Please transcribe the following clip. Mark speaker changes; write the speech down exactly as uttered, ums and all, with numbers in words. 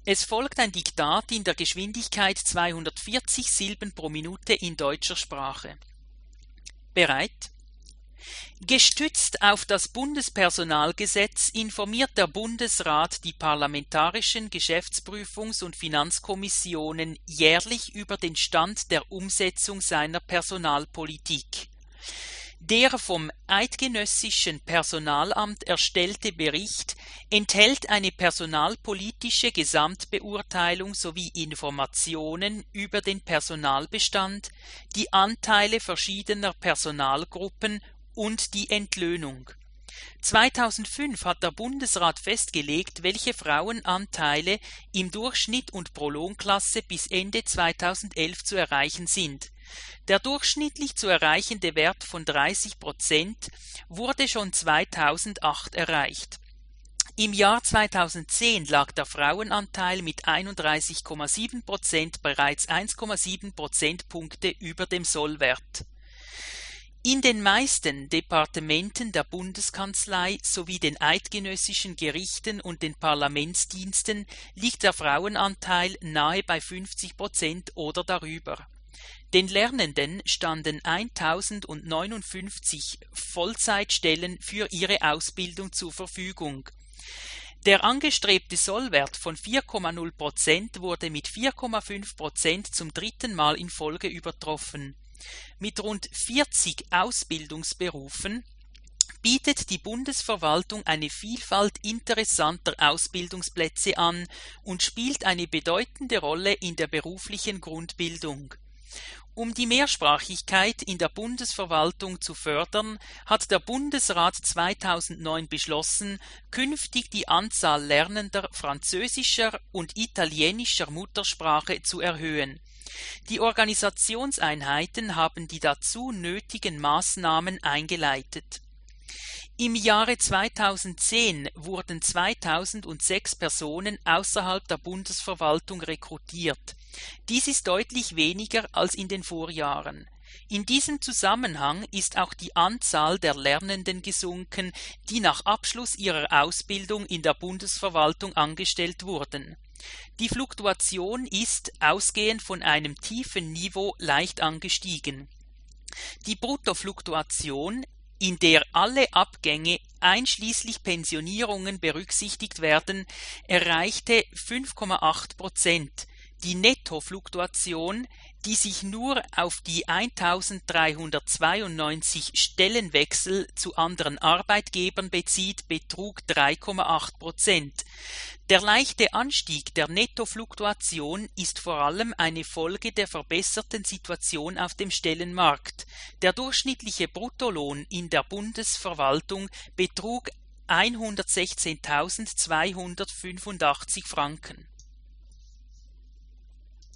Speaker 1: Es folgt ein Diktat in der Geschwindigkeit zweihundertvierzig Silben pro Minute in deutscher Sprache. Bereit? Gestützt auf das Bundespersonalgesetz informiert der Bundesrat die parlamentarischen Geschäftsprüfungs- und Finanzkommissionen jährlich über den Stand der Umsetzung seiner Personalpolitik. Der vom Eidgenössischen Personalamt erstellte Bericht enthält eine personalpolitische Gesamtbeurteilung sowie Informationen über den Personalbestand, die Anteile verschiedener Personalgruppen und die Entlöhnung. zweitausendfünf hat der Bundesrat festgelegt, welche Frauenanteile im Durchschnitt und pro Lohnklasse bis Ende zweitausendelf zu erreichen sind. Der durchschnittlich zu erreichende Wert von dreißig Prozent wurde schon zweitausendacht erreicht. Im Jahr zweitausendzehn lag der Frauenanteil mit einunddreißig Komma sieben Prozent bereits eins Komma sieben Prozentpunkte über dem Sollwert. In den meisten Departementen der Bundeskanzlei sowie den eidgenössischen Gerichten und den Parlamentsdiensten liegt der Frauenanteil nahe bei fünfzig Prozent oder darüber. Den Lernenden standen eintausendneunundfünfzig Vollzeitstellen für ihre Ausbildung zur Verfügung. Der angestrebte Sollwert von vier Komma null Prozent wurde mit vier Komma fünf Prozent zum dritten Mal in Folge übertroffen. Mit rund vierzig Ausbildungsberufen bietet die Bundesverwaltung eine Vielfalt interessanter Ausbildungsplätze an und spielt eine bedeutende Rolle in der beruflichen Grundbildung. Um die Mehrsprachigkeit in der Bundesverwaltung zu fördern, hat der Bundesrat zweitausendneun beschlossen, künftig die Anzahl Lernender französischer und italienischer Muttersprache zu erhöhen. Die Organisationseinheiten haben die dazu nötigen Maßnahmen eingeleitet. Im Jahre zweitausendzehn wurden zweitausendsechs Personen außerhalb der Bundesverwaltung rekrutiert. Dies ist deutlich weniger als in den Vorjahren. In diesem Zusammenhang ist auch die Anzahl der Lernenden gesunken, die nach Abschluss ihrer Ausbildung in der Bundesverwaltung angestellt wurden. Die Fluktuation ist, ausgehend von einem tiefen Niveau, leicht angestiegen. Die Bruttofluktuation, in der alle Abgänge einschließlich Pensionierungen berücksichtigt werden, erreichte fünf Komma acht Prozent. Die Nettofluktuation, die sich nur auf die eintausenddreihundertzweiundneunzig Stellenwechsel zu anderen Arbeitgebern bezieht, betrug drei Komma acht Prozent. Der leichte Anstieg der Nettofluktuation ist vor allem eine Folge der verbesserten Situation auf dem Stellenmarkt. Der durchschnittliche Bruttolohn in der Bundesverwaltung betrug hundertsechzehntausendzweihundertfünfundachtzig Franken.